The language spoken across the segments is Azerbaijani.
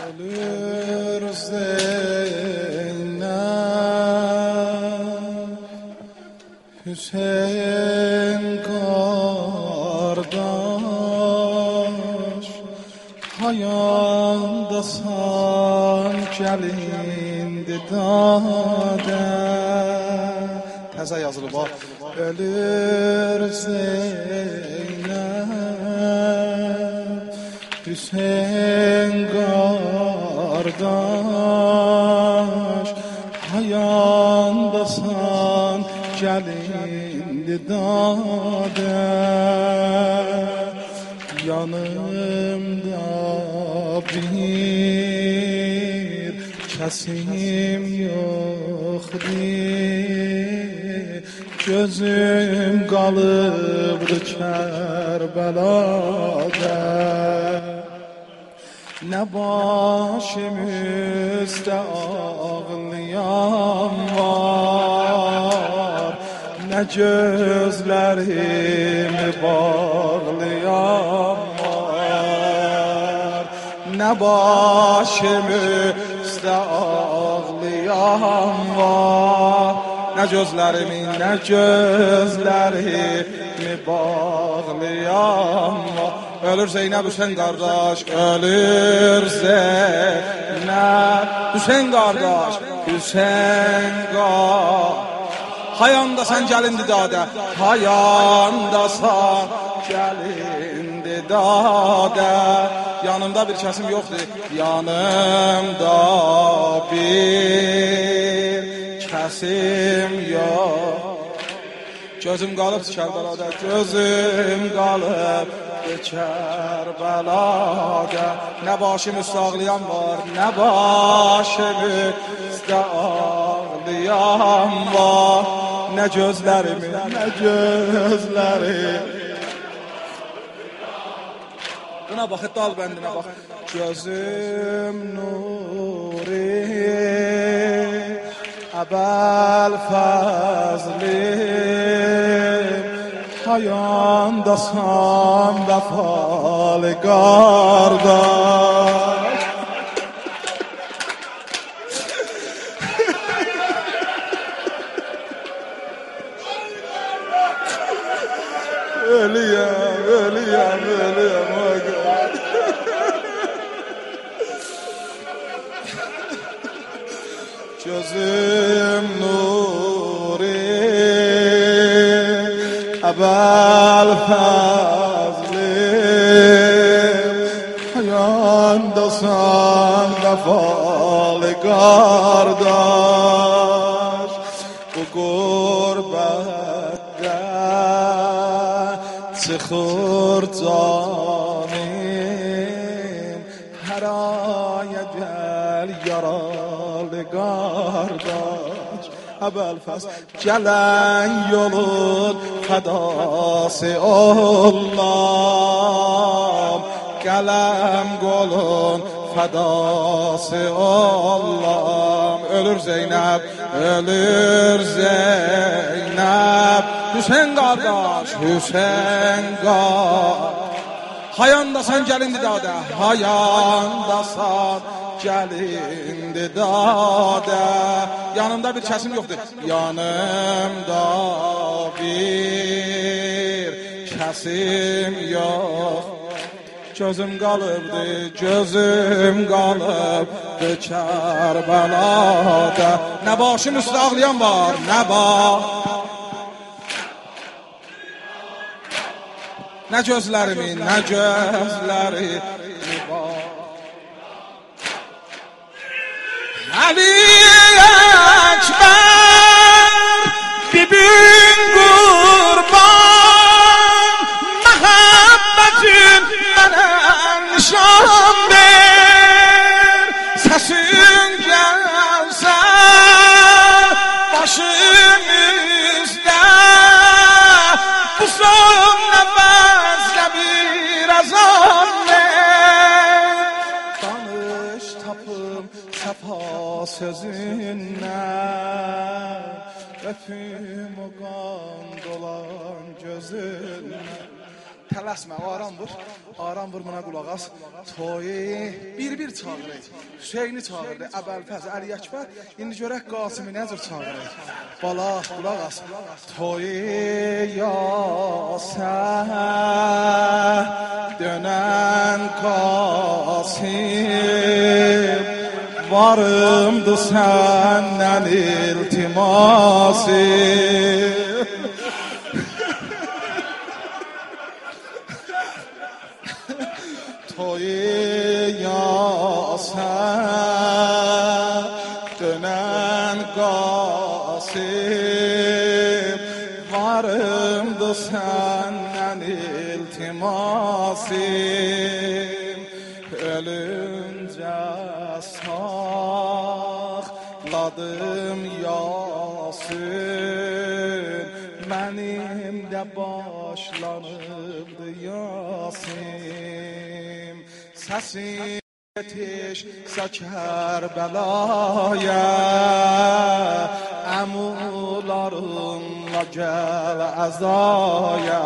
Ölür Zeynep Hüseyin kardeş Hayandasan gelindi dade Təzə yazılıb var Ölür Zeynep Hüseyin kardeş Hayandasan gelindi dade Yanımda bir kesim yokdur Gözüm kalıbdı Kerbela'da Ne başım üstte ağlayan var Ne gözlerimi bağlayan var Ne başım üstte ağlayan var Ne gözlerimi bağlayan var Ölür Zeynep Hüseyin kardeş, ölür Zeynep Hüseyin kardeş, Hüseyin kardeş Hayanda sen gelindi dade, hayanda sen gelindi dade Yanımda bir kesim yoktu, yanımda bir kesim yok Gözüm qalıb Kərbəlada, gözüm qalıb Kerbela'da Ne başım üstə ağlayan var Ne başım üstə ağlayan var Ne gözlerimi Buna bax, dal bəndinə bax Gözüm nuri Əbəl fəzlim Hayandasan vefalı kardeş Ölüyem Gözüm nuri Əbəl fəzlim Hayandasan vefalı kardeş Bu gurbette çıxır canım Her aya gel yaralı kardeş Əbəl fəz Gələn yolun fədası olam Qələm qolun fədası olam Ölür Zeynep Hüseyin kardeş, Hüseyin kardeş Hayanda sen gelindi dade, hayanda sen gelindi dade Yanımda bir kesim yoktu, yanımda bir kesim yok Gözüm qalıbdı Kerbela'da Ne başım üstə ağlayan var, Ne gözlerimi var Ali Ekber Bibin kurban Muhabbetin bana nişan ver Sesin gelse başım üstte Bu son nefesle bir azam ver Danış tapım sefa sözünden Öpüm o kan dolan gözünden tələsmə, aram vur buna qulaq as. Toyu bir çağırır. Hüseyni çağırdı, Əbəlfəz, Əli Əkbər. İndi görək Qasimi necə çağırır. Bala, qulaq as. Toyu yasən dönən Qasim, varımdı səndən iltimasim. Toyu yasən dönən Qasim, varımdı səndən iltimasim. Ölüncə saxladım Yasin, mənim də başlanıbdı Yasin. Səsim yetişsə Kərbəlaya, əmularınla gəl əzaya.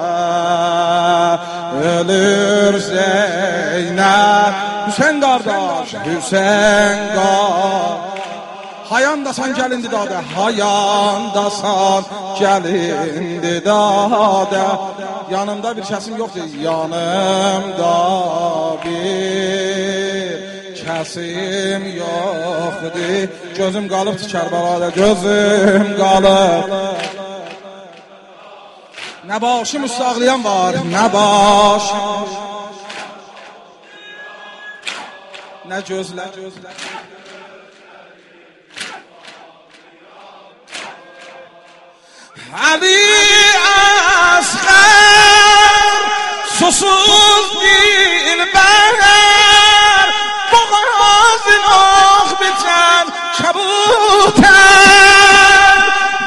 Ölür Zeynəb, Hüseyin qardaş, Hüseyin qardaş. Hayandasan gəlindi dadə, hayandasan gəlindi dadə. Yanımda bir kəsim yoxdur, yanımda bir kəsim yoxdur. Gözüm qalıbdır Kərbəlada, gözüm qalıb. Nə başım üstağlayan var, nə başım, nə gözlər. Ali Asğar, susuz dilbər, boğazın ox biçən kəbutər,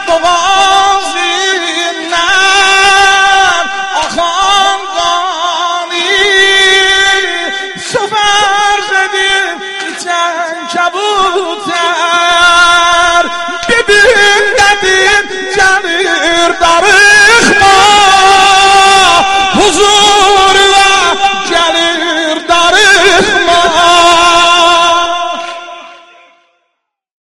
boğazından axan qani, su fərz edib içən kəbutər.